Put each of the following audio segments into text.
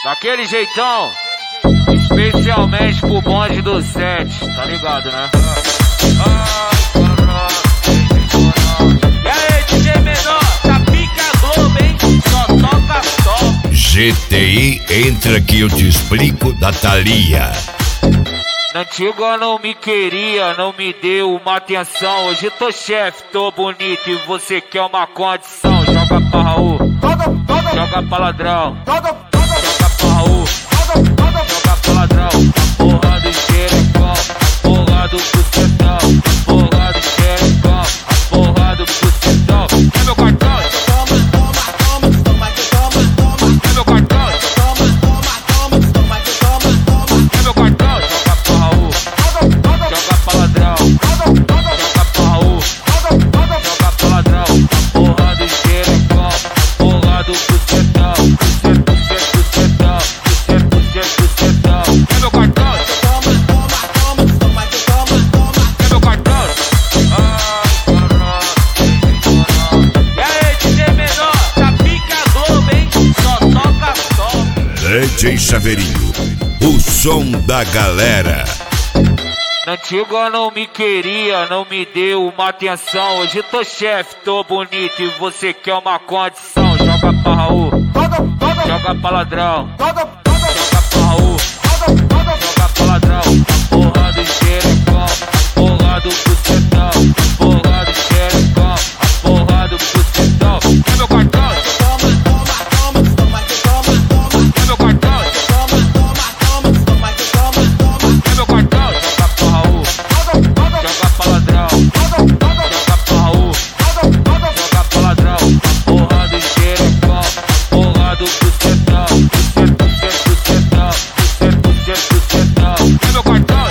Daquele jeitão, especialmente pro bonde do 7, tá ligado, né? E aí, DJ Menor, tá pica Globo, hein? Só toca sol. GTI, entra que eu te explico da Thalia. Na antiga não me queria, não me deu uma atenção. Hoje tô chefe, tô bonito e você quer uma condição. Joga pra Raul, joga pra ladrão, joga pra Raul, joga pra ladrão. Porra do xerecão, porra do bucetão, porra do xerecão, porra do bucetão. É meu cartão, é meu cartão, é meu cartão. Joga pra Raul, joga pra ladrão, joga pra Raul, joga pra ladrão. Porra do xerecão, porra do bucetão, bucetão, bucetão. É meu cartão, é meu cartão. E aí, DJ Menor, tá pica Globo, hein? Só toca sol. DJ Chaveirinho, o som da galera. Na antiga não me queria, não me deu uma atenção. Hoje tô chefe, tô bonito e você quer uma condição. Joga pra Raul, joga pra ladrão, joga pra Raul, joga pra ladrão. Porra do xerecão, porra do bucetão, porra do xerecão, porra do bucetão. É meu cartão, é meu cartão, é meu cartão. Joga pra Raul, joga pra ladrão, joga pra Raul, joga pra ladrão. Porra do xerecão, porra do bucetão, bucetão, bucetão. É meu cartão,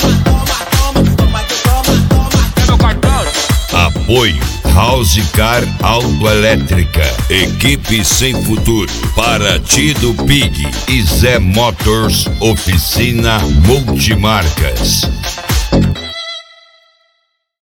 é meu cartão. Apoio House Car Autoelétrica, equipe sem futuro, Paraty do Pig e Zé Motors, oficina multimarcas.